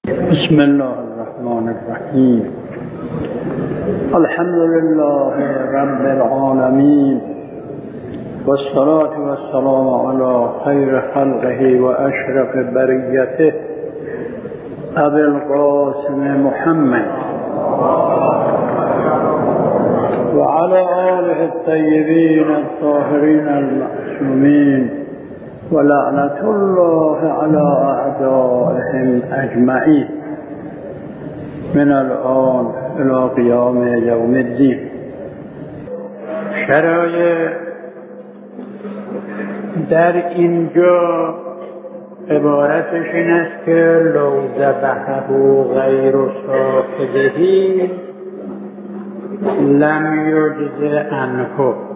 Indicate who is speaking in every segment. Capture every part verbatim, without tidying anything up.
Speaker 1: بسم الله الرحمن الرحیم. الحمد لله رب العالمین والصلاة والسلام علی خیر خلقه و اشرف بریته ابی القاسم محمد و علی آله الطیبین الطاهرین المعصومین و لعنت الله علی اعدائهم اجمعین من الان الی قیام یوم الدین. شرایع در اینجا عبارتش این است که لو ذبحه غیر صاحبه لم یجز عنه،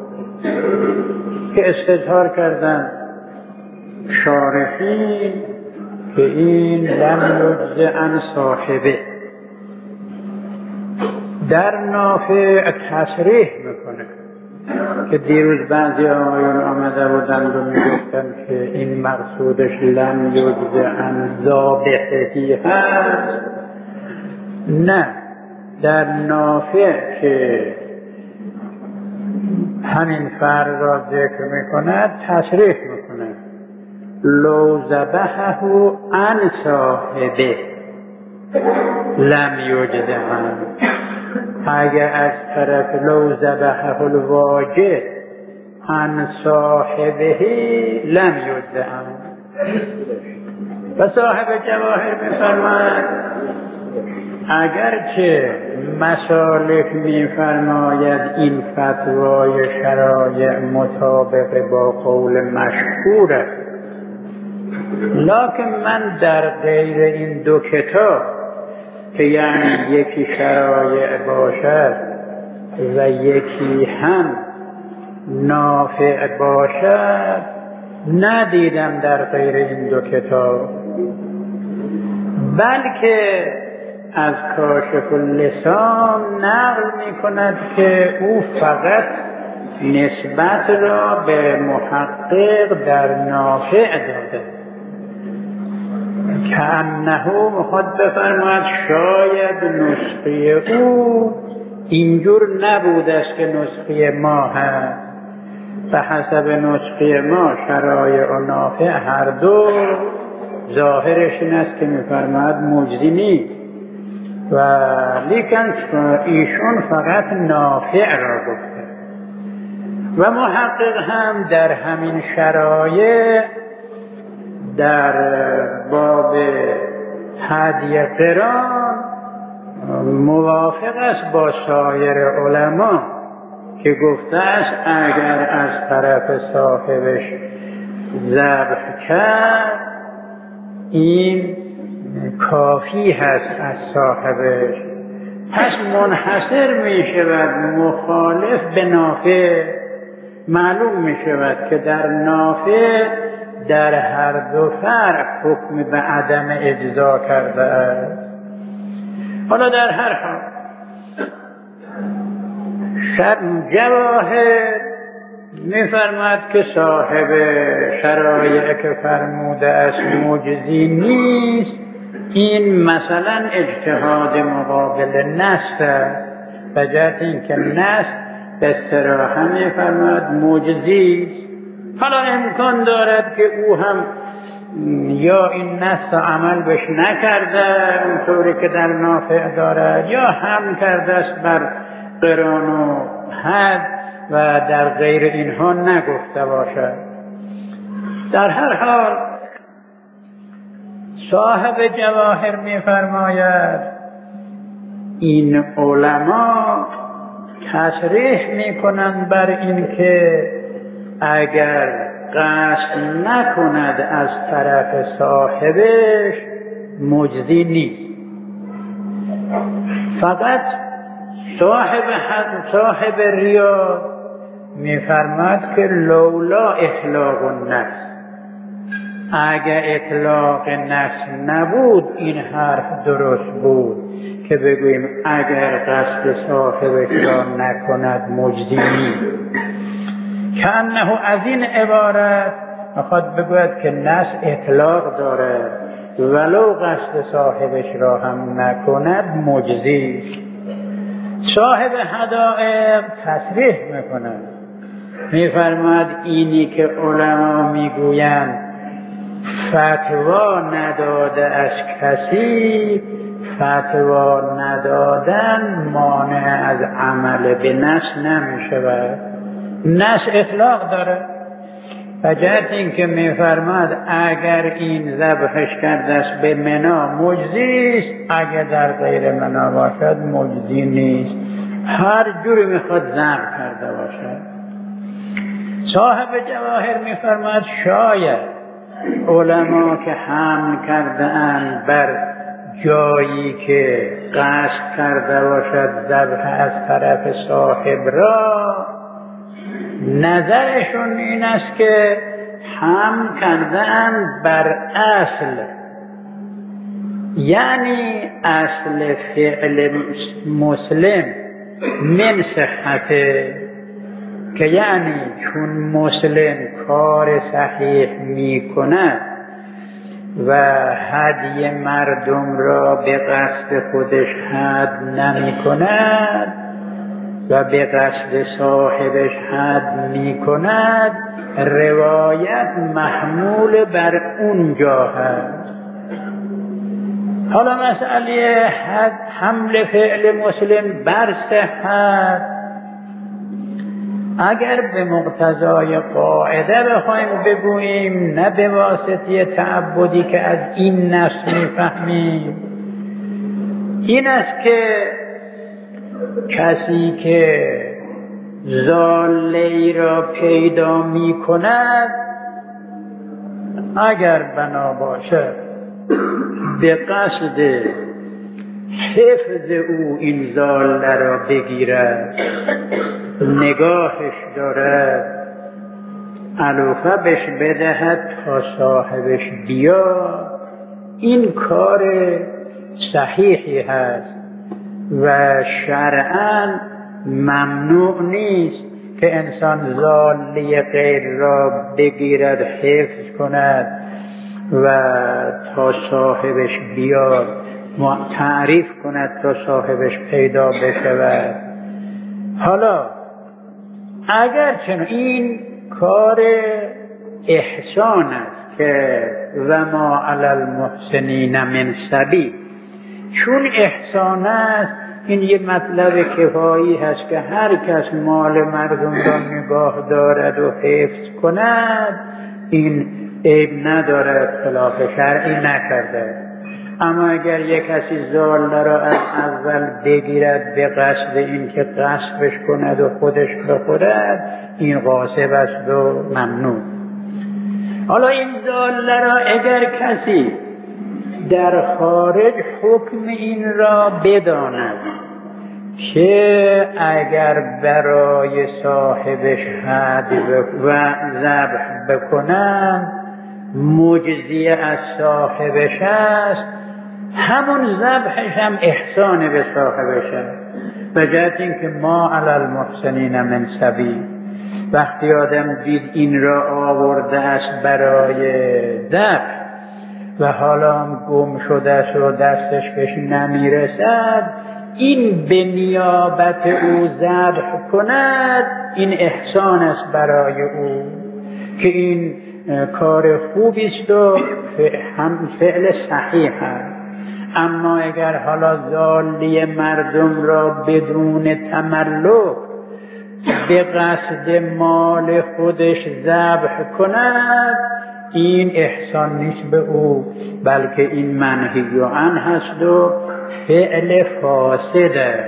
Speaker 1: که استظهار کردن شارحین که این لم یجز عن صاحبه در نافع تصریح میکنه که دیروز بعضی آقایون آمده بودند و میگفتن که این مقصودش لم یجز عن ذابحه هست. نه، در نافع که همین فرق را ذکر میکند تصریح میکند لو ذبحه عن صاحبه لم یجز عنه. اگر از طرف لو ذبحه الواجد عن صاحبه لم یجز عنه. و صاحب جواهر میفرماید اگرچه مسالک میفرماید این فتوای شرایع مطابق با قول مشهور است، لکن من در غیر این دو کتاب که یعنی یکی شرایع باشد و یکی هم نافع باشد ندیدم در غیر این دو کتاب، بلکه از کاشف اللسان نقل می کند که او فقط نسبت را به محقق در نافع داده، که انه میخواد بفرماید شاید نسخه او اینجور نبود است که نسخه ما هست. به حسب نسخه ما شرایع و نافع هر دو ظاهرش این است که میفرماید مجزی نیست، و لیکن ایشون فقط نافع را گفته. و محقق هم در همین شرایع در باب هدیه قران موافق است با سایر علما که گفته است اگر از طرف صاحبش ذبح کرد این کافی هست از صاحبش، پس منحصر می شود مخالف به نافع. معلوم می شود که در نافع در هر دو فرق حکم به عدم اجزا کرده است. حالا در هر حال جواهر می‌فرماید که صاحب شرایع که فرموده است مجزی نیست، این مثلا اجتهاد مقابل نص است، به جهت اینکه نص به صراحت می‌فرماید مجزی است. حالا امکان دارد که او هم یا این نص عمل بش نکرده اونطوری که در نافع دارد، یا هم کرده است بر قران و حد و در غیر اینها نگفته باشد. در هر حال صاحب جواهر می‌فرماید این علما تصریح می‌کنند بر این که اگر قصد نکند از طرف صاحبش مجزی نیست، فقط صاحب صاحب ریاض می‌فرماید که لولا اطلاق النص، اگر اطلاق نص نبود این حرف درست بود که بگوییم اگر قصد صاحبش را نکند مجزی نیست. که انه از این عبارت میخواد بگوید که نص اطلاق داره، ولو قصد صاحبش را هم نکند مجزی. صاحب حدائق تصریح میکند، میفرماد اینی که علما میگویند فتوا نداده از کسی، فتوا ندادن مانع از عمل به نص نمیشود. نص اطلاق داره. و جهت این که میفرماد اگر این ذبحش کرده است به منا مجزی است، اگر در غیر منا باشد مجزی نیست، هر جوری میخواد ذبح کرده باشد. صاحب جواهر میفرماد شاید علما که حمل کرده اند بر جایی که قصد کرده باشد ذبح از طرف صاحب را، نظرشون این است که حمل کردن بر اصل، یعنی اصل فعل مسلم من صحته، که یعنی چون مسلم کار صحیح می کند و هدی مردم را به قصد خودش حد نمی کند و به قصد صاحبش حد می کند، روایت محمول بر اونجا هست. حالا مسئله حد حمل فعل مسلم بر صحت، اگر به مقتضای قاعده بخوایم بگوییم، نه به واسطه تعبدی که از این نص میفهمیم، این است که کسی که ضاله را پیدا می کند اگر بنا باشد به قصد حفظ او این ضاله را بگیرد، نگاهش دارد، علوفه بش بدهد تا صاحبش بیا، این کار صحیحی هست و شرعاً ممنوع نیست که انسان ضاله غیر را بگیرد، حفظ کند و تا صاحبش بیاد تعریف کند تا صاحبش پیدا بشود. حالا اگر چون این کار احسان است که و ما علی المحسنین من سبیل، چون احسان است این یه مطلب کفایی هست که هر کس مال مردم را نگاه دارد و حفظ کند، این عیب ندارد، خلاف شرعی نکرده. اما اگر یک کسی ضاله را از اول بگیرد به قصد این که غصبش کند و خودش بخورد، این غاصب است و ممنوع. حالا این ضاله را اگر کسی در خارج حکم این را بداند که اگر برای صاحبش حد و ذبح بکنند مجزی از صاحبش است، همون ذبحش هم احسان به صاحبش است. به جهت این که ما علی المحسنین من سبیل، وقتی آدم دید این را آورده است برای ذبح و حالا هم گم شده است و دستش بهش نمیرسد، این به نیابت او ذبح کند، این احسان است برای او که این کار خوبی است و هم فعل صحیح است. اما اگر حالا ضالی مردم را بدون تملک به قصد مال خودش ذبح کند، این احسان نیست به او، بلکه این منهی عنه هست و فعل فاسده.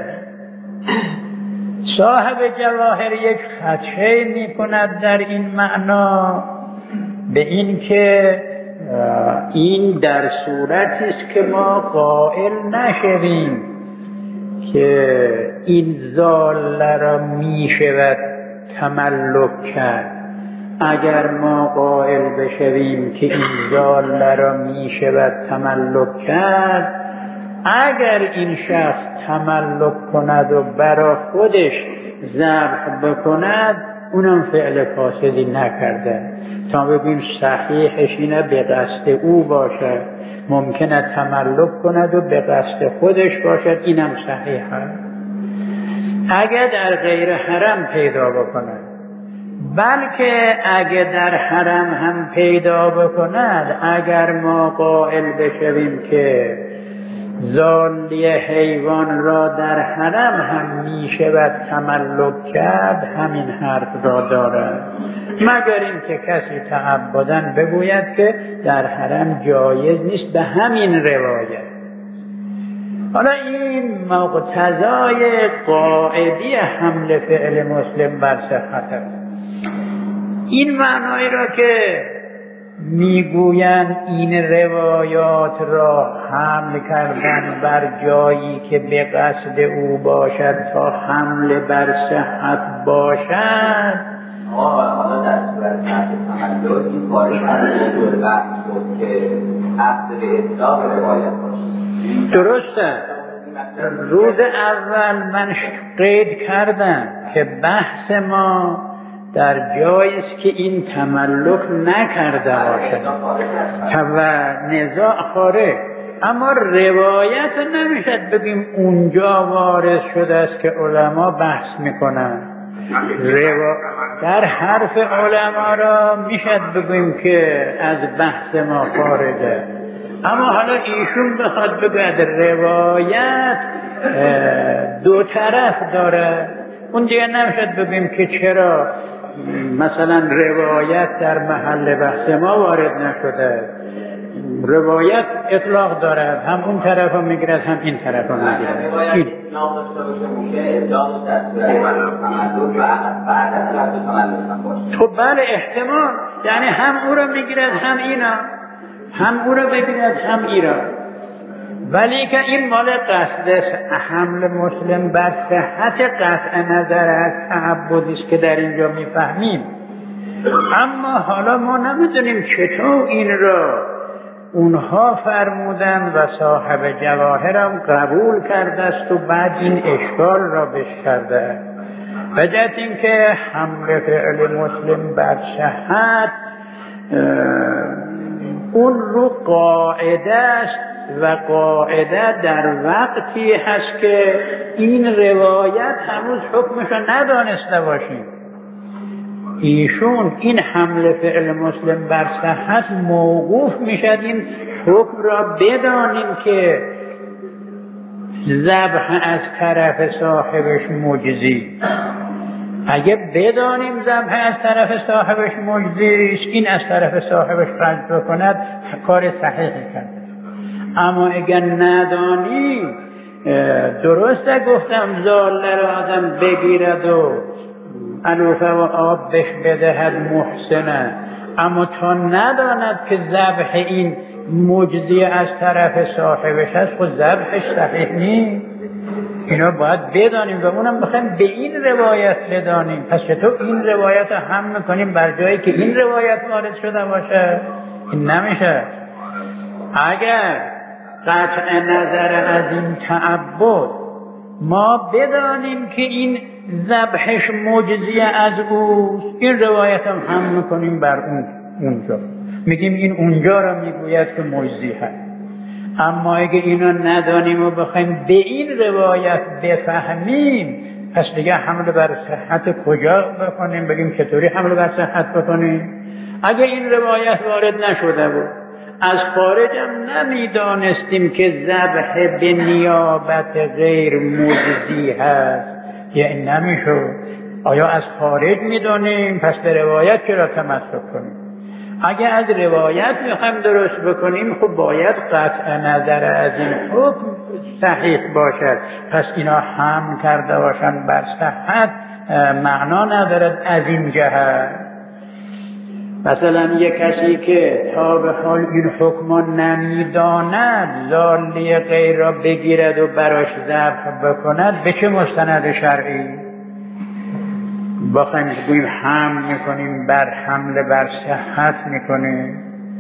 Speaker 1: صاحب جواهر یک خدشه می کند در این معنا، به این که این در صورتی است که ما قائل نشویم که این ضاله را می شود تملک کرد. اگر ما قائل بشویم که این ضاله را می شود تملک کرد، اگر این شخص تملک کند و برای خودش ذبح بکند، اونم فعل فاسدی نکرده، تا بگیم صحیحش اینه به قصد او باشد، ممکنه تملک کند و به قصد خودش باشد، اینم صحیحه. اگر در غیر حرم پیدا بکند، بلکه اگر در حرم هم پیدا بکند، اگر ما قائل بشویم که ضالی حیوان را در حرم هم می شود تملک کرد، همین حرف را دارد، مگر اینکه کسی تعبداً بگوید که در حرم جایز نیست به همین روایت. حالا این مقتضای قاعدی حمل فعل مسلم بر صحت است. این معنایی را که میگویند این روایات را حمل کردن بر جایی که به قصد او باشد تا حمل بر صحت باشد.
Speaker 2: حالا در صورت تملک این کاری از دور بحث بود که قصد به اطلاق روایت باشد.
Speaker 1: درسته. روز اول من قید کردم که بحث ما در جایی است که این تملک نکرده باشد و نزاع خارج، اما روایت نمیشد بگیم اونجا وارد شده است که علما بحث میکنن. روا... در حرف علما را میشد بگیم که از بحث ما خارجه، اما حالا ایشون بخواد بگوید روایت دو طرف داره، اون دیگه نمیشد بگیم که چرا مثلا روایت در محل بحث ما وارد نشده. روایت اطلاق دارد، هم اون طرف رو میگیرد هم این طرف رو میگیرد.
Speaker 2: روایت اطلاق داشته باشه میشه اطلاق در صورت تملک و بعد از لفظ تملک باشه.
Speaker 1: خب بله احتمال، یعنی هم او رو میگیرد هم اینا، هم او رو بگیرد هم اینا، ولی که این مال قصد حمل مسلم بر صحت قطع نظر از تعبدی است که در اینجا میفهمیم. اما حالا ما نمیدونیم چطور این را اونها فرمودند و صاحب جواهر هم قبول کرده است و بعد این اشکال را بش کرده. بجد این که حمل فعل مسلم بر صحت اون رو قاعده است و قاعده در وقتی هست که این روایت هنوز حکمش ندانسته باشیم. ایشون این حمل فعل مسلم بر صحت موقوف میشد این حکم را بدانیم که ذبح از طرف صاحبش مجزی. اگه بدانیم ذبح از طرف صاحبش مجزی است، این از طرف صاحبش قصد بکند کار صحیحی کرد. اما اگر ندانیم، درسته گفتم ضاله را آدم بگیرد و علوفه و آب بش بدهد محسنه، اما تا نداند که ذبح این مجزی از طرف صاحبش هست، خود ذبحش صحیح نیست. اینا باید بدانیم و اونم بخوایم به این روایت بدانیم. پس چطور این روایت رو هم میکنیم بر جایی که این روایت وارد شده باشه؟ این نمیشه. اگر قطع نظر از این تعبد ما بدانیم که این ذبحش مجزی از اوست، این روایت هم هم میکنیم بر اون اونجا، میگیم این اونجا را میگوید که مجزی هست. اما اگه اینو ندانیم و بخوایم به این روایت بفهمیم، پس دیگه حمل بر صحت کجا بکنیم؟ بگیم چطوری حمل بر صحت بکنیم؟ اگه این روایت وارد نشده بود، از خارج هم نمیدانستیم که ذبح به نیابت غیر مجزی هست، یعنی نمیشد. آیا از خارج میدانیم؟ پس به روایت چرا تمسک کنیم؟ اگه از روایت میخوایم درست بکنیم، خب باید قطع نظر از این حکم صحیح باشد. پس اینا هم کرده باشن بر صحت، معنا ندارد از این جهت. مثلا یک کسی که تا به حال این حکم نمیداند، ضالی غیر را بگیرد و براش ذبح بکند، به چه مستند شرعی بخوایم بگوییم حمل میکنیم بر حمل بر صحت میکنیم؟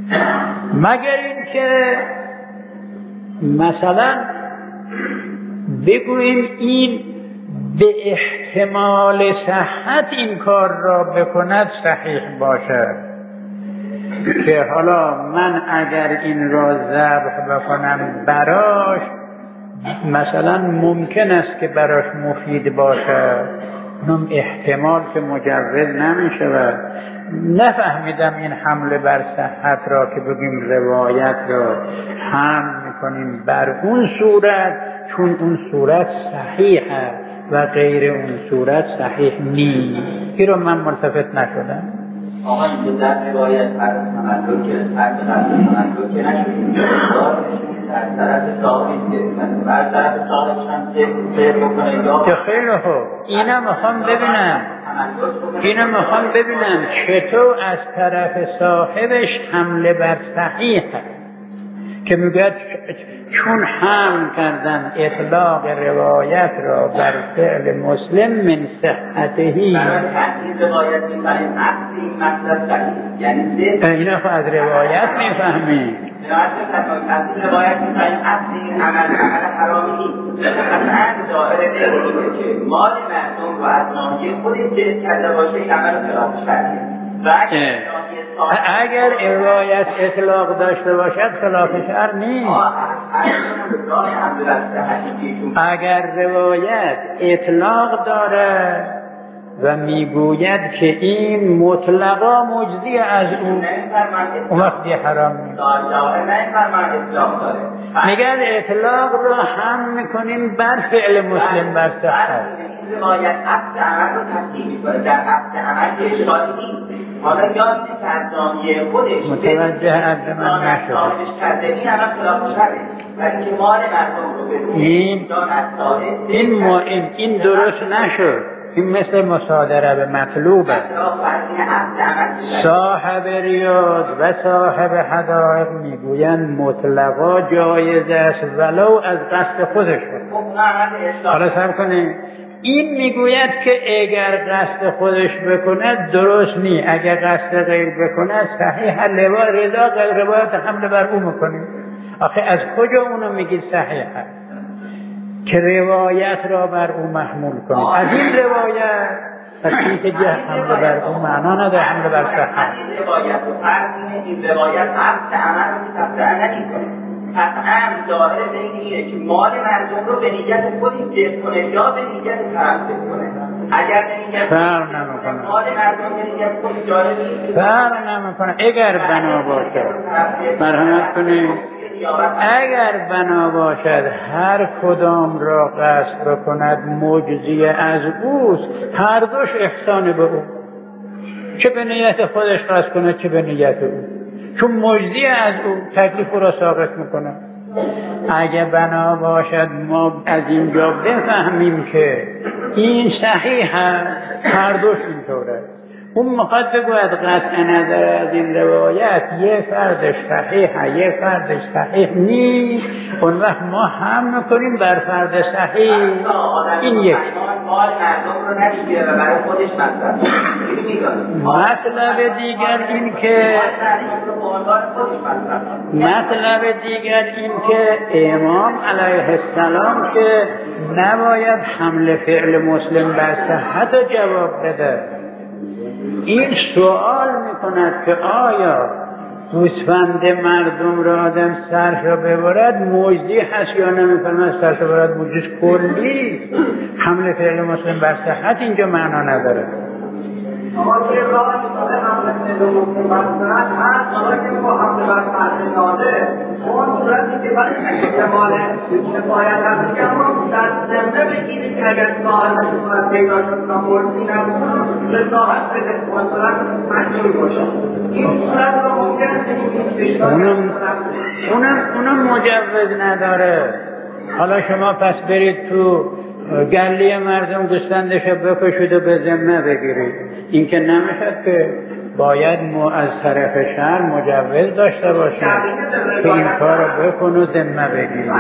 Speaker 1: مگر این که مثلا بگوییم این به احتمال صحت این کار را بکند صحیح باشد، که حالا من اگر این را ذبح بکنم براش مثلا ممکن است که براش مفید باشد، اونم احتمال که مجوز نمیشه. و نفهمیدم این حمله بر صحت را که بگیم روایت را حمل میکنیم بر اون صورت، چون اون صورت صحیح است و غیر اون صورت صحیح نیست. این رو من ملتفت نشدم.
Speaker 2: آقا این در روایت از تملک که از تملک که نشدیم از طرف صاحبی که از طرف صاحبش هم سیر بکنه یا
Speaker 1: خیلی خوب. اینا میخوام ببینم اینا میخوام ببینم چطور از طرف صاحبش حمله بر صحیح هست که میگه چون حمل کردن اطلاق روایت را بر فعل مسلم من صحتهی
Speaker 2: این روایت میفهمیم اصلی این مطلب صحیح، یعنی
Speaker 1: اینا خب از روایت میفهمیم
Speaker 2: از روایت میفهمیم اصلی این عمل عمل حرامی نیست، اصلا ظاهر نمیده که مال مردم رو از ناحیه خودش جلب کرده باشه این عمل خلاف شرعیه. و
Speaker 1: اگر روایت اطلاق داشته باشد خلاف شرع نیست. اگر روایت اطلاق داره و میگوید که این مطلقا مجزی از او، اون وقت دیگه حرام نیست. میگن اطلاق رو هم میکنیم بر فعل مسلم بر صحت.
Speaker 2: روایت عقد عمل رو تصدیق میکنه، در عقد عمل که اشکالی نیست. حالا یاد که از نامیه خودش
Speaker 1: متوجه عبد من نشد
Speaker 2: کرده این عمل خلاف شرعه، ولی که مال مردم رو به
Speaker 1: این این این این درست نشد. این مثل مصادره به مطلوبه. صاحب ریاض و صاحب حدائق میگویند مطلقا جایز است ولو از قصد خودش بود. حالا سر کنید، این میگوید که اگر قصد خودش بکنه درست نی، اگر قصد غیر بکنه صحیح. لوا رضا غیر روایت حمله بر او میکنیم. آخه از کجا اونو میگید صحیح هست که روایت را بر او محمول کنیم؟ از این روایت پس این که جه حمله بر او معنا نداره، حمله بر صحت.
Speaker 2: این روایت و فرق این روایت عقد عمل رو تفسیر نمیکنه. قطعاً ظاهر اینه که مال مردم رو به نیت خودش جلب کنه یا به نیت طرف کنه. اگر به نیت
Speaker 1: فرق نمیکنه،
Speaker 2: مال مردم به نیت خودش جالب نیست،
Speaker 1: فرق نمیکنه. اگر بنا باشد، مرحمت کنید، اگر بنا باشد هر کدام را قصد بکند مجزی از اوست، هر دوش احسان به او، چه به نیت خودش قصد کند چه به نیت او، چون مجزی از او تکلیف را ساقط میکنه. اگه بنا باشد ما از اینجا بفهمیم که این صحیح هست، هر دوش اینطوره. اون میخواد بگوید قطع نظر از این روایت یه فردش صحیحه یه فردش صحیح نیست، اون وقت ما هم میکنیم بر فرد صحیح. این یک مطلب دیگر این که مطلب دیگر این که امام علیه السلام که نباید حمل فعل مسلم بر صحت جواب بده. این سوال میکند که آیا گوسفند مردم را آدم سرش را ببرد مجزی هست یا نمیفرماید سرش را ببرد مجزی کلی؟ حمل فعل مسلم بر صحت اینجا معنا نداره.
Speaker 3: اما یه راه به حمل فعل مسلم بر صحت هست، حالا که با حمل بر صحت ناده اون صورتی که برای احتمال شفایت هست که اما در ضمن بگیرید که اگر صاحب صورت پیدا شد و مرسی نبود رضاحت بده و صورت مجبور باشه. این صورت رو ممکن است
Speaker 1: اونم اونم اونم مجوز نداره. حالا شما پس برید تو گلی مردم گوسفندش رو بکشید و به ذمه بگیرید، این که نمیشد که باید مو از طرف شهر مجوز داشته باشه که این کار رو بکن و ذمه بگیرید.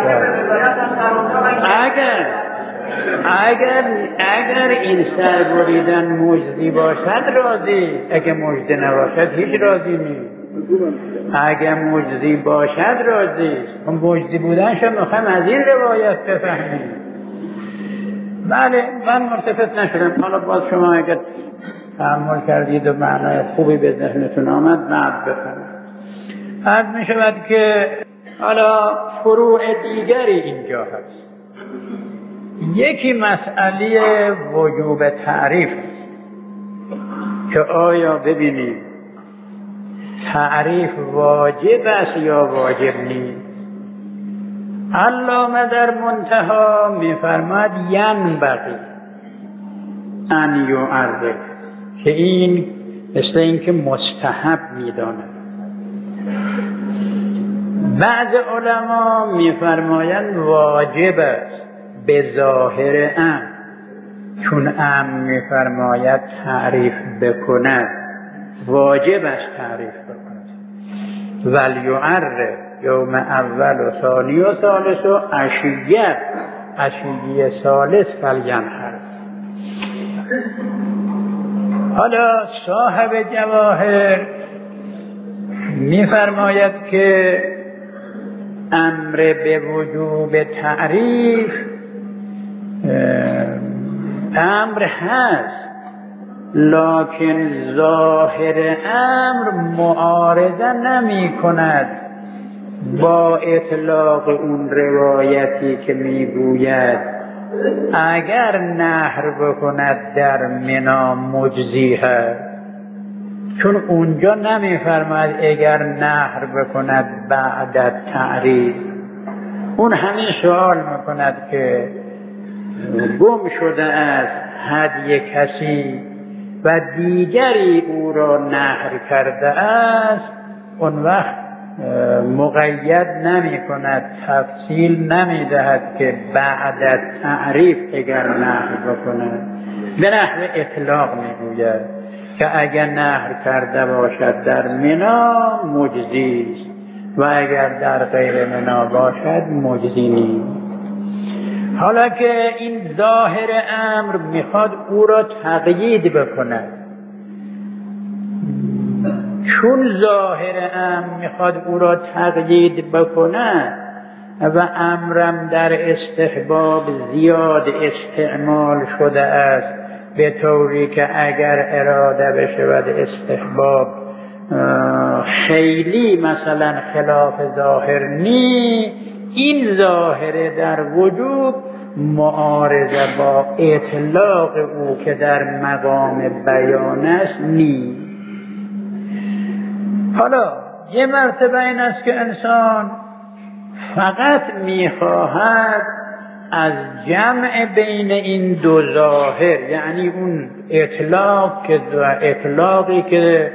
Speaker 1: اگر اگر اگر این سر بریدن مجزی باشد راضی، اگه مجزی نباشد هیچ راضی نیست. اگه مجزی باشد راضی. اون مجزی بودنش میخوایم از این روایت بفهمیم. بله من ملتفت نشدم. حالا باز شما اگر تحمل کردید و معنای خوبی به ذهنتون آمد بعد بفرمایید. عرض می شود که حالا فروع دیگری اینجا هست. یکی مسئله وجوب تعریف که آیا ببینید تعریف واجب است یا واجب نیست. علامه در منتها می‌فرماید ینبغی ان یعرف که این مثل این که مستحب می‌داند. بعض علما می‌فرمایند واجب است به ظاهر امر، چون امر می‌فرماید تعریف بکند واجب است تعریف بکند. ولیعرف یوم اول و ثانی و ثالث و عشیه عشیه ثالث فلینحر. حالا صاحب جواهر می‌فرماید که امر به وجوب تعریف امر هست، لکن ظاهر امر معارضه نمی کند با اطلاق اون روایتی که میگوید اگر نهر بکند در منا مجزی هست، چون اونجا نمیفرماید اگر نهر بکند بعد تعریف. اون همین سوال میکند که گم شده است هدی کسی و دیگری او را نهر کرده است، اون وقت مقید نمی کند، تفصیل نمی دهد که بعد تعریف اگر نهر بکند. به نحو اطلاق می گوید که اگر نهر کرده باشد در منا مجزی است و اگر در غیر منا باشد مجزی نیست. حالا که این ظاهر امر میخواد او را تقیید بکند، چون ظاهر امر میخواد او را تقیید بکند و امرم در استحباب زیاد استعمال شده است، به طوری که اگر اراده بشود استحباب خیلی مثلا خلاف ظاهر نی، این ظاهر در وجوب معارضه با اطلاق او که در مقام بیان است نی. حالا یه مرتبه این است که انسان فقط میخواهد از جمع بین این دو ظاهر، یعنی اون اطلاق که اطلاقی که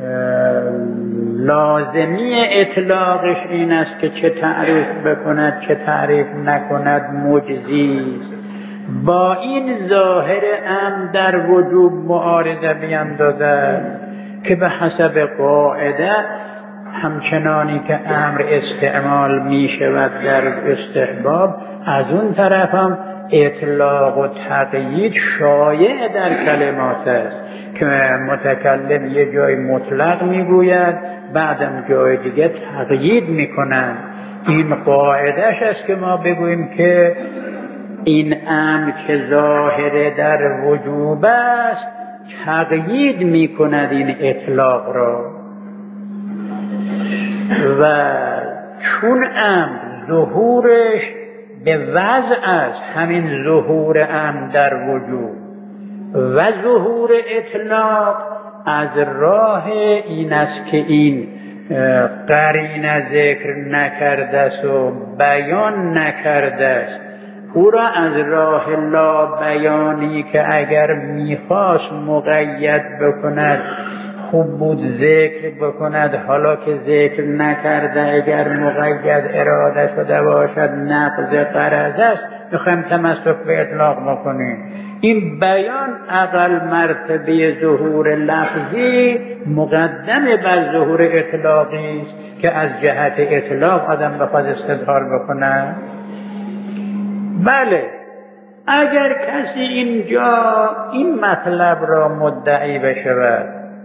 Speaker 1: لازمی اطلاقش این است که چه تعریف بکند چه تعریف نکند مجزی است، با این ظاهر امر در وجوب معارضه بیندازد که به حسب قاعده همچنانی که امر استعمال می شود در استحباب، از اون طرف هم اطلاق و تقیید شایع در کلمات است که متکلم یه جای مطلق میگوید بعدم جای دیگه تقیید میکنن. این قاعدش است که ما بگوییم که این امر که ظاهر در وجوب است تقیید میکند این اطلاق را، و چون امر ظهورش به وضع است، همین ظهور امر در وجوب و ظهور اطلاق از راه این است که این قرینه ذکر نکرده است و بیان نکرده است، او را از راه لا بیانی که اگر میخواست مقید بکند خوب بود ذکر بکند، حالا که ذکر نکرده اگر مقید اراده شده باشد نقض غرض است، میخوایم تمسک به اطلاق بکنیم. این بیان اقل مرتبه ظهور لفظی مقدم بر ظهور اطلاقی است که از جهت اطلاق آدم بخواد استدلال بکنه. بله، اگر کسی اینجا این مطلب را مدعی بشود،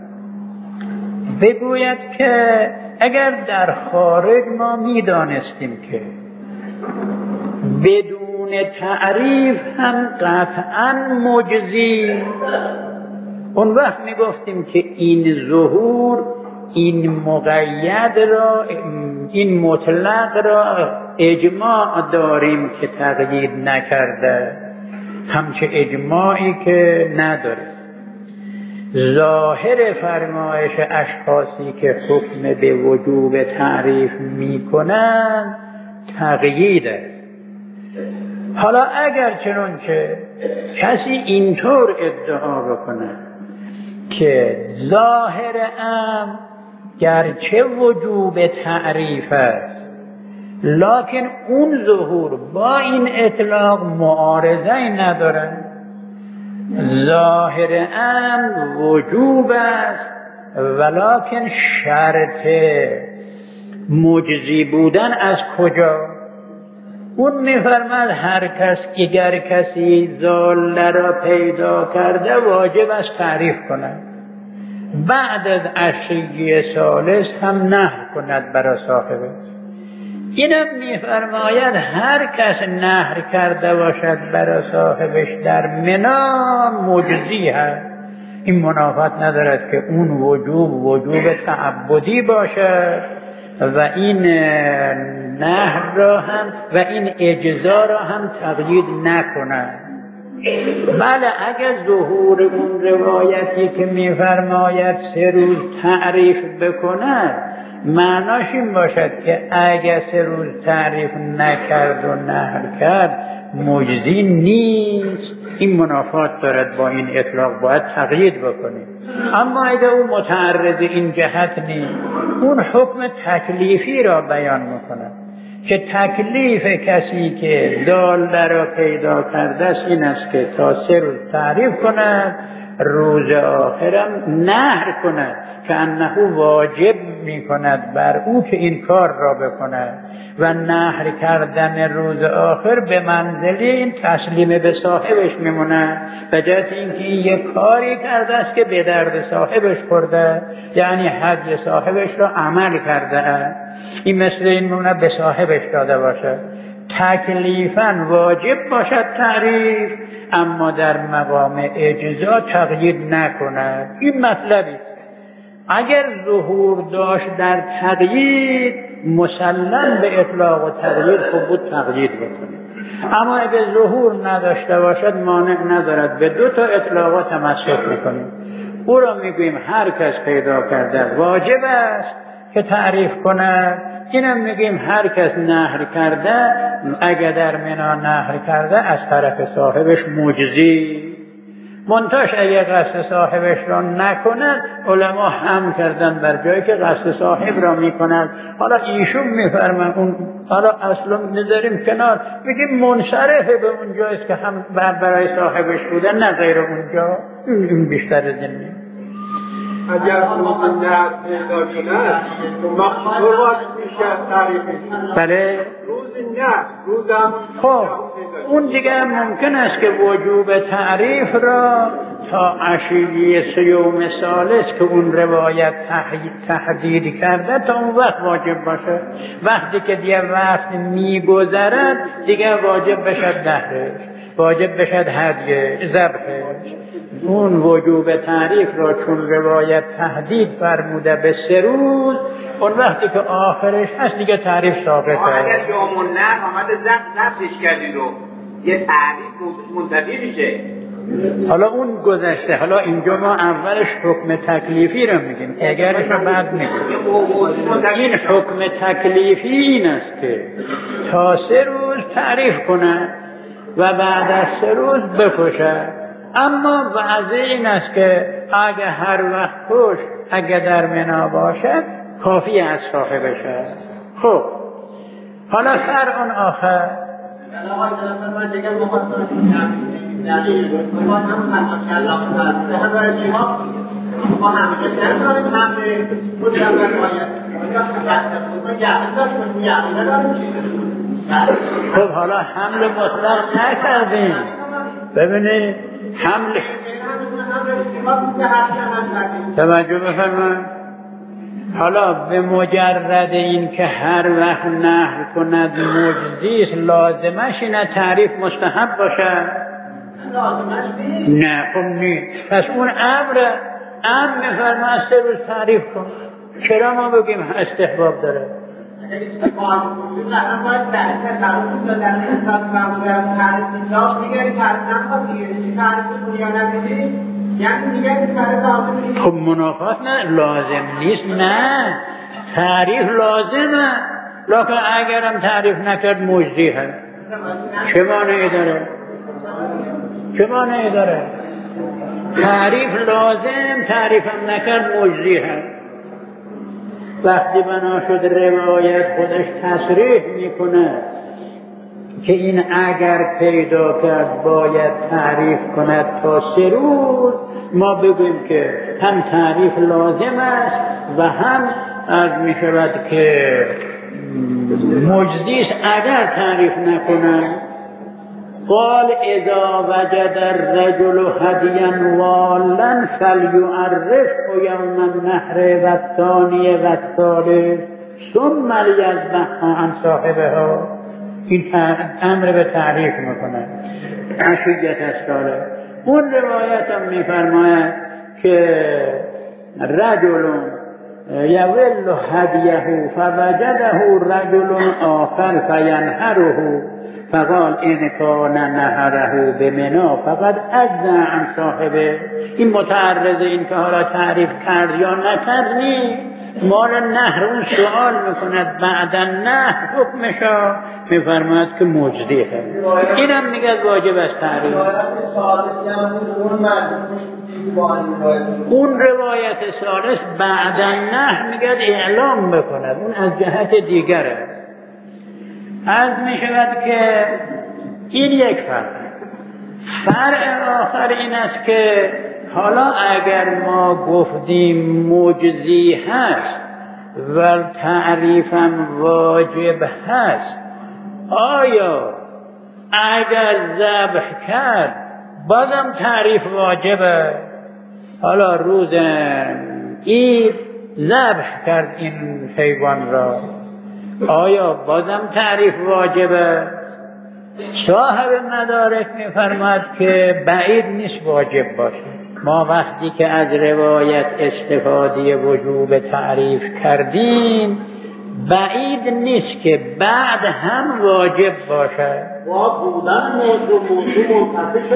Speaker 1: بگوید که اگر در خارج ما میدانستیم که بدون بدون تعریف هم قطعا مجزی. اون وقت می گفتیم که این ظهور، این مقید را، این مطلق را اجماع داریم که تقیید نکرده، همچه اجماعی که نداره. ظاهر فرمایش اشخاصی که حکم به وجوب تعریف می کنند تقیید است. حالا اگر چنانچه کسی اینطور ادعا بکنه که ظاهر امر گرچه وجوب تعریف است، لکن اون ظهور با این اطلاق معارضه‌ای نداره، ظاهر امر وجوب است ولکن شرط مجزی بودن از کجا؟ اون میفرماد هر کس اگر کسی ضاله را پیدا کرده واجب است تعریف کند، بعد از عشیه ثالث هم نهی کند برای صاحبه. اینم میفرماید هر کس نهی کرده باشد برای صاحبش در منا مجزی هست. این منافات ندارد که اون وجوب وجوب تعبدی باشد و این نهی را هم و این اجزا را هم تقیید نکند. بله اگر ظهور اون روایتی که میفرماید سه روز تعریف بکند معناش این باشد که اگر سه روز تعریف نکرد و نهی کرد مجزی نیست. این منافات دارد با این اطلاق، باید تقیید بکنیم. اما اگر او متعرض این جهت نیست، اون حکم تکلیفی را بیان میکند که تکلیف کسی که ضاله را پیدا کرده است این است که تا سه روز تعریف کند، روز آخرم نهی کند که انه واجب می کند بر او که این کار را بکند و نهی کردن روز آخر به منزله این تسلیم به صاحبش میمونه، به جهت اینکه این یک کاری کرده است که به درد صاحبش خورده، یعنی حج صاحبش را عمل کرده است. این مثل این مونه به صاحبش داده باشه. تکلیفاً واجب باشد تعریف، اما در مقام اجزا تقیید نکند. این مطلبی اگر ظهور داشت در تقیید مسلم به اطلاق و تقیید خوب بود تقیید بکنید، اما اگر ظهور نداشته باشد مانع ندارد به دو تا اطلاق و تمسک میکنیم. او را میگوییم هر کس پیدا کرده واجب است که تعریف کند، اینم میگیم هر کس نهی کرده اگر در منا نهی کرده از طرف صاحبش مجزی. منتاش اگر قصد صاحبش را نکند علما هم کردن بر جایی که قصد صاحب را میکند. حالا ایشون میفرمان اون حالا اصلا نذاریم کنار، بگیم منصرفه به اون جایست که هم برای صاحبش بودن نه غیر اونجا. این بیشتر زنی
Speaker 3: اگر روز نه پیدا شده مخصوص باید میشه تعریفش.
Speaker 1: بله
Speaker 3: روز نه روزم
Speaker 1: خب اون دیگه ممکن است که وجوب تعریف را تا عشیه سیوم ثالث که اون روایت تحدید کرده تا اون وقت واجب باشه. وقتی که دیگه وقت میگذرد دیگه واجب بشد نهرش، واجب بشد هدیه ذبحش. اون وجوب تعریف را چون روایت تحدید فرموده به سه روز، اون وقتی که آخرش هست دیگه تعریف ثابته.
Speaker 2: اگر یومون نه آمده ضبطش کردید و یه تعریف موضوع منتفی میشه.
Speaker 1: حالا اون گذشته، حالا اینجا ما اولش حکم تکلیفی رو میگیم، اگرش رو بعد میگیم. این حکم تکلیفی این است که تا سه روز تعریف کنه و بعد از سه روز بکشه. اما وعظه این است که اگه هر وقت کش اگه در منا باشد کافی از صاحبش است. خب حالا سر اون آخر خب حالا حمل مطلق نکردیم. ببینید حمل توجه بفرمایید حالا به مجرد این که هر وقت نهر کند مجزیست لازمش اینه تعریف مستحب باشد؟ نه خب نیست. پس اون امر امر میفرماید سه روز تعریف کن. چرا ما بگیم استحباب داره؟ خب منافات نه لازم نیست. نه تعریف لازمه، لکن اگرم تعریف نکرد مجزی هست. چه مانعی داره؟ چه مانعی داره؟ تعریف لازم، تعریفم نکرد مجزی هست. وقتی بنا شد روایت خودش تصریح میکنه که این اگر پیدا کرد باید تعریف کند تا سه روز، ما بگویم که هم تعریف لازم است و هم از می شود که مجزیست اگر تعریف نکنه. قال اذا وجد الرجل هدیا والا فلیعرفه یوم النحر و الثانی و الثالث ثم لیذبحها عن صاحبها. این امر به تعریف میکنه عشیت الصالح. اون روایت هم میفرماید که رجل یول هدیه فوجده رجل آخر فینحره فقال این کان نهره بمنا فقد اجزا عن صاحبه. این متعرض این که حالا تعریف کرد یا نکرد نیست، مال نهر اون سوال میکند بعد نهر حکمشا میفرماید که مجزی هست. اینم میگه واجب است تعریف. اون روایت ثالث بعد نهر میگه اعلام بکند، اون از جهت دیگره. از می شود که این یک فرق. فرق آخر این است که حالا اگر ما گفتیم مجزی هست و تعریفم واجب هست، آیا اگر ذبح کرد بازم تعریف واجبه؟ حالا روز عید ذبح کرد این حیوان را، آیا بازم تعریف واجبه؟ صاحب مدارک میفرماد که بعید نیست واجب باشه. ما وقتی که از روایت استفاده وجوب تعریف کردیم بعید نیست که بعد هم واجب باشه.
Speaker 3: وا بودن موضوع موضوع منتفع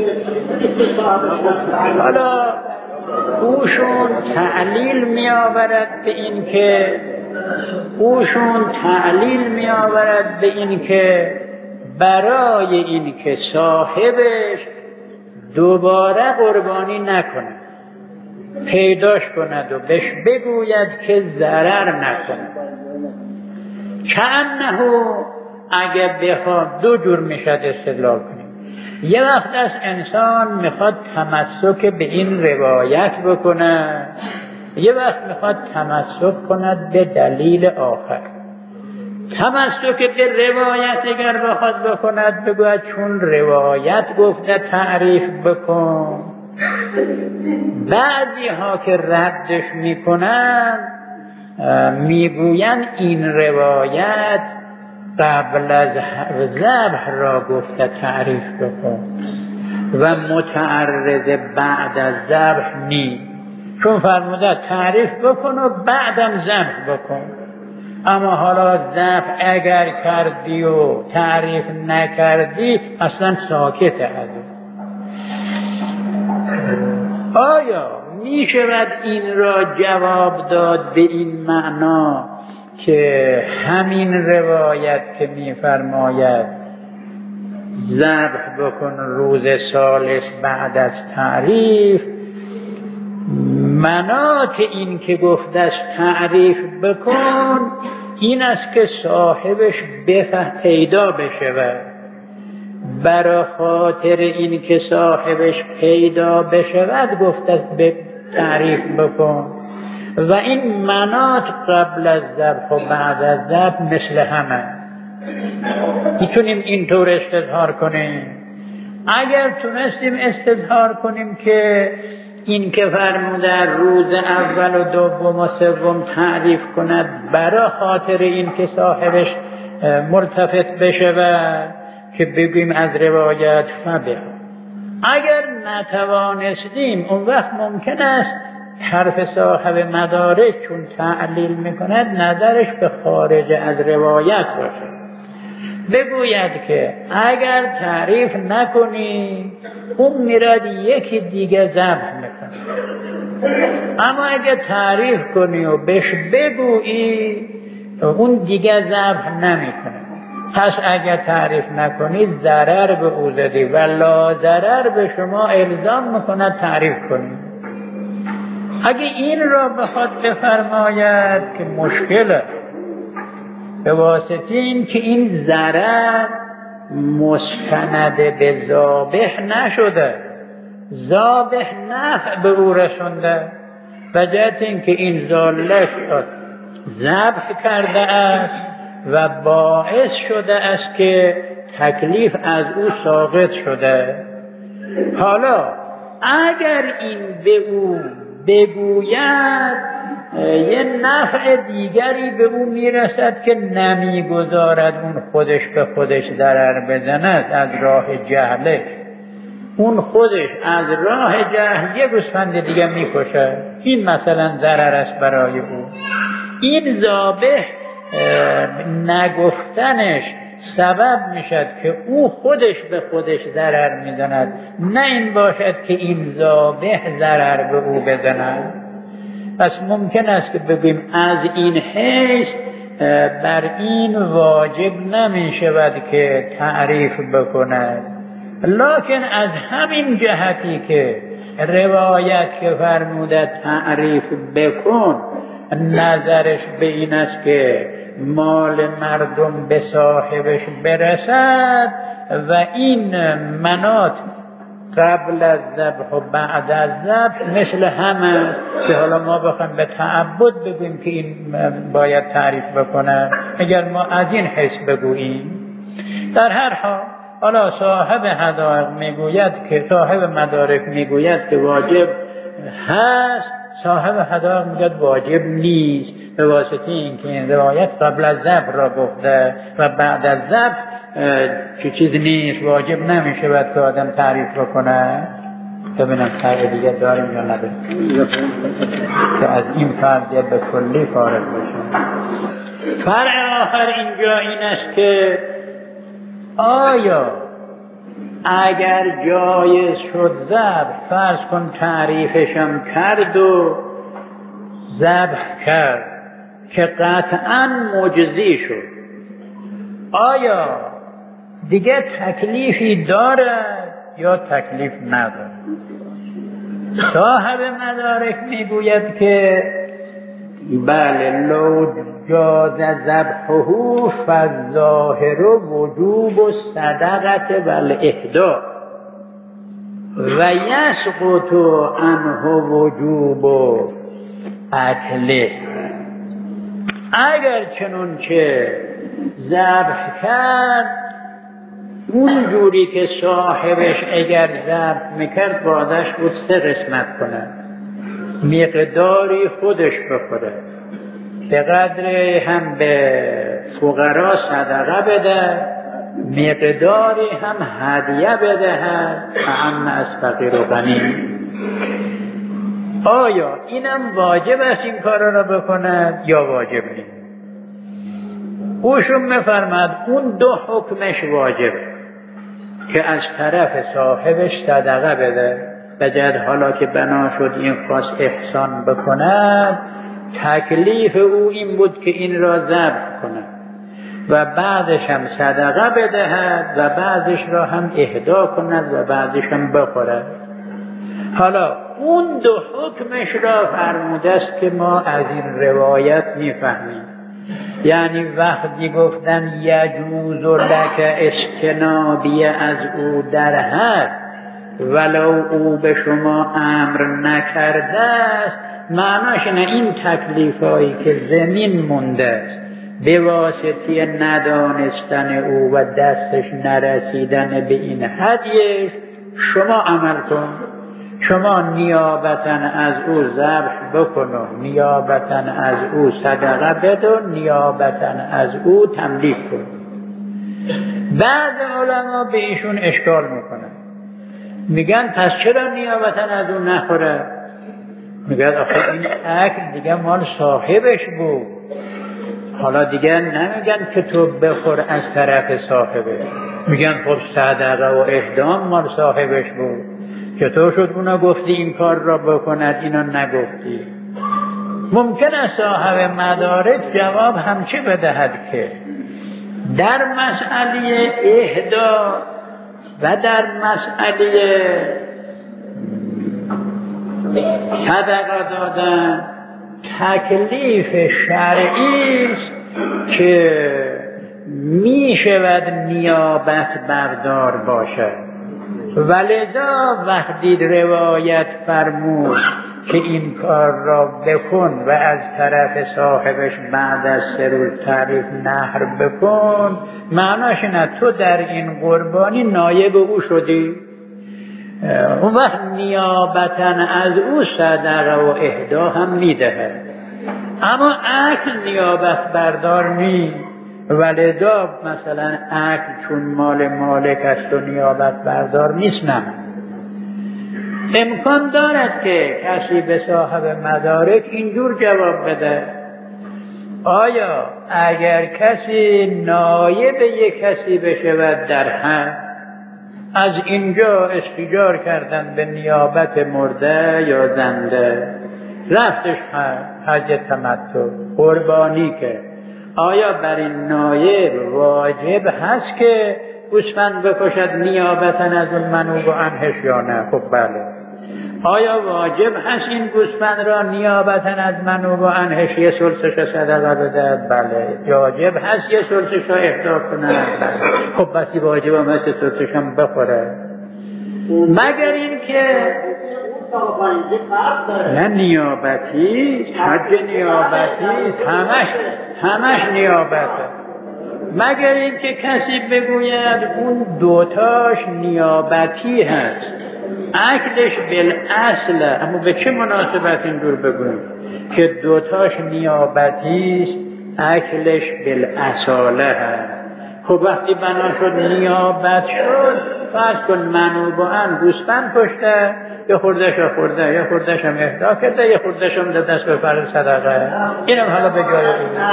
Speaker 3: شده.
Speaker 1: حالا اوشون تعلیل می آورد به این که اوشون تعلیل می آورد به این که برای این که صاحبش دوباره قربانی نکنه، پیداش کند و بهش بگوید که ضرر نکنه. کأنه اگه بخواد دو جور میشد استدلال کنیم. یه وقت از انسان میخواد تمسک به این روایت بکنه، یه وقت میخواد تمسک کند به دلیل آخر. تمسک به روایت اگر بخواد بکند بگوید چون روایت گفته تعریف بکن. بعضی ها که ردش میکنن میگوین این روایت قبل از ذبح را گفته تعریف بکن و متعرض بعد از ذبح نی، چون فرموده تعریف بکن و بعدم ذبح بکن. اما حالا ذبح اگر کردی و تعریف نکردی اصلا ساکته از آیا می شود این را جواب داد به این معنا که همین روایت که می فرماید ذبح بکن روز ثالث بعد از تعریف، منات این که گفتش تعریف بکن این است که صاحبش بفهم پیدا بشه، برای خاطر این که صاحبش پیدا بشود گفتش به تعریف بکن و این منات قبل از ذبح و بعد از ذبح مثل همه. میتونیم اینطور استظهار کنیم. اگر تونستیم استظهار کنیم که این که فرموده روز اول و دوم و سوم تعریف کند برای خاطر این که صاحبش ملتفت بشه و که بگویم از روایت فبه. اگر نتوانستیم اون وقت ممکن است حرف صاحب مدارک چون تعلیل میکند نظرش به خارج از روایت باشه، بگوید که اگر تعریف نکنی اون میرد یکی دیگه ذبح میکنه، اما اگر تعریف کنی و بهش بگویی اون دیگه ذبح نمیکنه. پس اگر تعریف نکنی ضرر به او زدی و لا ضرر به شما الزام میکند تعریف کنی. اگه این را بخواد بفرماید که مشکله، به واسطه این که این ضرر مستند به ذابح نشده، ذابح نفع به او رسونده، و جهت این که این ذالک ذبح کرده است و باعث شده است که تکلیف از او ساقط شده. حالا اگر این به او بگوید یه نفع دیگری به او میرسد که نمیگذارد اون خودش به خودش ضرر بزند از راه جهلش، اون خودش از راه جهل یه گوسفند دیگه میکشه، این مثلا ضرر است برای او. این ذابح نگفتنش سبب میشد که او خودش به خودش ضرر میزند، نه این باشد که این ذابح ضرر به او بزند. پس ممکن است که بگیم از این حیث بر این واجب نمی شود که تعریف بکند، لکن از همین جهتی که روایت که فرموده تعریف بکن نظرش به این است که مال مردم به صاحبش برسد و این منات قبل از ذبح و بعد از ذبح مثل هم است که حالا ما بخوایم به تعبد بگوییم که این باید تعریف بکنه، اگر ما از این حیث بگوییم. در هر حال حالا صاحب حدائق میگوید که صاحب مدارک میگوید که واجب هست، صاحب حدائق میگوید واجب نیست، به واسطه اینکه این روایت قبل از ذبح را گفته و بعد از ذبح چه چیز نیست، واجب نمیشه باید که آدم تعریف بکنه. ببینم فرق دیگه داریم یا نداریم که از این فرضیه به کلی فارغ بشیم. فرق آخر اینجا این است که آیا اگر جایز شد ذبح، فرض کن تعریفشم کرد و ذبح کرد که قطعاً مجزی شد، آیا دیگه تکلیفی دارد یا تکلیف ندارد؟ صاحب مدارک میگوید که بله، لو جاز ذبحه فالظاهر وجوب الصدقه والاهداء و یسقط عنه وجوب اکله. اگر چنون که ذبح کرد اون جوری که صاحبش اگر ذبح میکرد بادش بود سه قسمت کنه، مقداری خودش بخوره، به قدر هم به فقرا صدقه بده، مقداری هم هدیه بده، هم از فقیر و غنی. آیا اینم واجب است این کار را بکند یا واجب نیست؟ اوشون میفرماد اون دو حکمش واجبه که از طرف صاحبش صدقه بده، بجد حالا که بنا شد این خواست احسان بکند، تکلیف او این بود که این را ذبح کند و بعدش هم صدقه بدهد و بعدش را هم اهدا کند و بعدش هم بخورد. حالا اون دو حکمش را فرموده است که ما از این روایت میفهمیم، یعنی وقتی گفتن یجوز لک اجتنابی از او در حد ولو او به شما امر نکرده است، معناش نه این تکلیفایی که زمین مونده است به واسطه ندانستن او و دستش نرسیدن به این هدیه شما عمل کن، شما نیابتا از او ذبح بکن و نیابتا از او صدقه بده و نیابتا از او تملیک کن. بعد علما به ایشون اشکال میکنن، میگن پس چرا نیابتا از او نخوره؟ میگن آخه این اکل دیگه مال صاحبش بود، حالا دیگه نمیگن که تو بخور از طرف صاحبش، میگن خب صدقه و اهدام مال صاحبش بود، چطور شد اونا گفتی این کار را بکند اینا نگفتی؟ ممکن است صاحب مدارک جواب همچه بدهد که در مسئله اهدا و در مسئله صدقه دادن تکلیف شرعی است که می شود نیابت بردار باشد. ولذا وقتی روایت فرمود که این کار را بکن و از طرف صاحبش بعد از سه روز تعریف نهر بکن، معناش نه تو در این قربانی نایب او شدی، اون وقت نیابتا از او صدقه و اهدا هم میدهد، اما اکل نیابت بردار نیست. ولذا مثلا اکل چون مال مالک است و نیابت بردار نیست. نه، امکان دارد که کسی به صاحب مدارک اینجور جواب بده: آیا اگر کسی نایب یک کسی بشود در حج، از اینجا استیجار کردن به نیابت مرده یا زنده، رفتش حج تمتع قربانی که آیا بر این نایب واجب هست که گوسفند بکشد نیابتا از اون منوب و انهش یا نه؟ خب بله. آیا واجب هست این گوسفند را نیابتا از منوب و انهش یه ثلثش صدقه بده؟ بله. واجب هست یه ثلثش را اهدا کنه؟ بله. خب بسی واجب هم هست یه ثلثش هم بخوره، مگر این که نه نیابتی، حج نیابتی همش همش نیابته، مگر این که کسی بگوید اون دوتاش نیابتی هست، عقدش بالاصله، اما به چه مناسبت اینجور بگویم که دوتاش نیابتی است، اکلش بالاصاله هست؟ خب وقتی بنا شد نیابت شد، فرض کن منوبان گوسفند کشته، یه خوردش رو خورده، یه خوردش هم اهدا کرده، یه خوردش هم ده دست به فرض صدقه، اینم حالا بگاه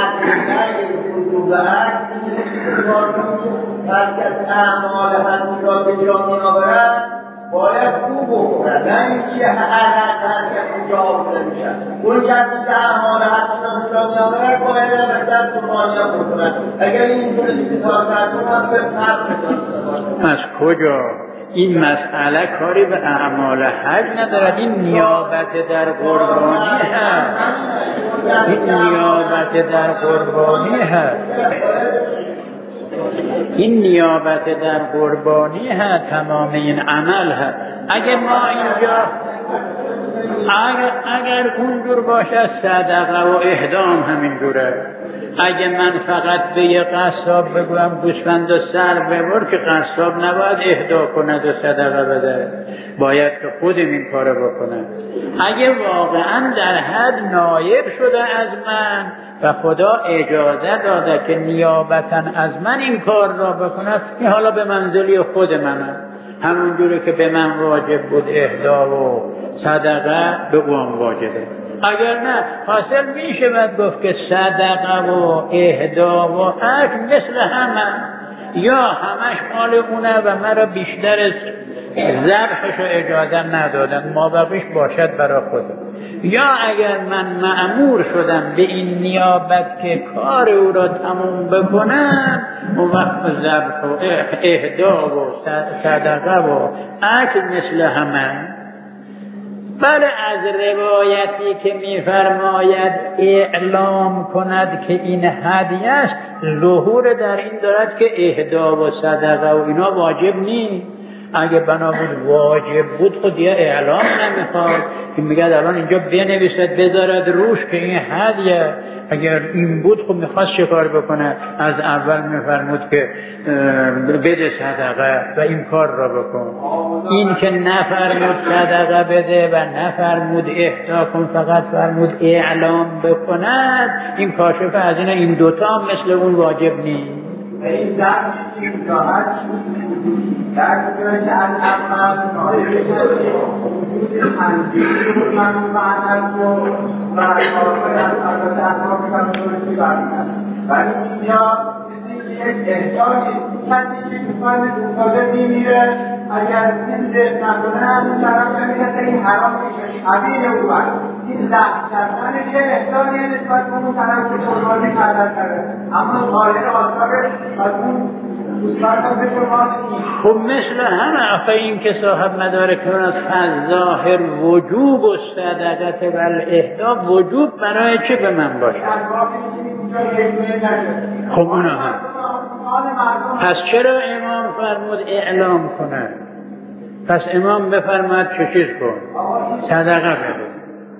Speaker 3: باید خوب بخورد، نه اینکه هر هر کسی جا بخوره میشن. اون کسی که اعمال حتی را به جا میآورد باید بهتر تو مانیا بخورد. اگر این طور چیزی کار کردن هم به فرق بسازد.
Speaker 1: از کجا؟ این مسئله کاری به اعمال حج ندارد، این نیابت در قربانی هست، این نیابت در قربانی هست، این نیابت در قربانی هست، تمام این عمل هست. اگه ما اینجا اگر, اگر اونجور باشه صدقه و اهدام همینجوره. اگه من فقط به یه قصاب بگویم گوسفند و سر ببر، که قصاب نباید اهدا کند و صدقه بده، باید که خودم این کارو بکنم. اگه واقعا در حد نایب شده از من و خدا اجازه داده که نیابتا از من این کار را بکنم، این حالا به منزلی خود منم، همون جوری که به من واجب بود اهدا و صدقه به اون واجبه. اگر نه حاصل می شود گفت که صدقه و اهدا و اجر مثل همه، یا همش مال اونه و مرا بیشتر ذبحش و اجازه ندادن، ما بقیش باشد برای خودم. یا اگر من مأمور شدم به این نیابت که کار او را تموم بکنم، اون وقت ذبح و اهدا و صدقه و اجر مثل همه. بله، از روایتی که می‌فرماید اعلام کند که این هدیه است، ظهور در این دارد که اهدا و صدقه و اینا واجب نیست. اگه بنا بود واجب بود خود یه اعلام نمیخواد، که میگه الان اینجا بنویسد بذارد روش که این هدیه، اگر این بود خب میخواست چه کار بکنه؟ از اول میفرمود که بده صدقه و این کار را بکن. این که نفرمود صدقه بده و نفرمود اهدا کن، فقط فرمود اعلام بکند، این کاشف از این این دوتا مثل اون واجب نیست.
Speaker 3: این درکی که می‌دهد درکی که از اول نایه کسی تنظیمی بود من معنیت رو و کارهای از اول درها می‌کنم برمی‌کنم. ولی اینجا یک احسانی کسی که می‌کنه دوستاده می‌میره اگر این ذهن نکنه همون طرف نمی‌کنه این حرام میشه شبیه او برد این لحظ کردن یه احسانی نسبت به اون طرف که قربانی کردن کرده اما ظاهر آثارش از اون دوستان به شما نیست.
Speaker 1: خب مثل همه آخه این که صاحب مدارک از ظاهر وجوب و صدقت و الاهدا وجوب برای چه به من باشه؟ خب اونها هم پس چرا امام فرمود اعلام کنه؟ پس امام بفرماد چه چیز کن؟ صدقه بده.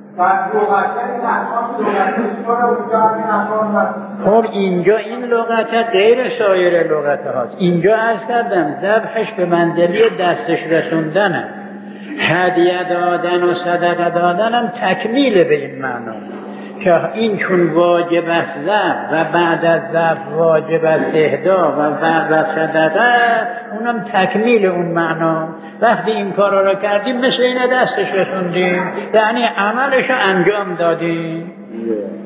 Speaker 1: خب اینجا این لغت غیر سایر لغت هاست. اینجا عرض کردم ذبحش به منزله دستش رسوندنه، هدیه دادن و صدقه دادن هم تکمیل به این معنا که این چون واجب است ذبح و بعد از ذبح واجب است اهدا و بعد از صدقه اونم تکمیل اون معنا. وقتی این کارا را کردیم مثل این دستش رسوندیم، یعنی عملش رو انجام دادیم.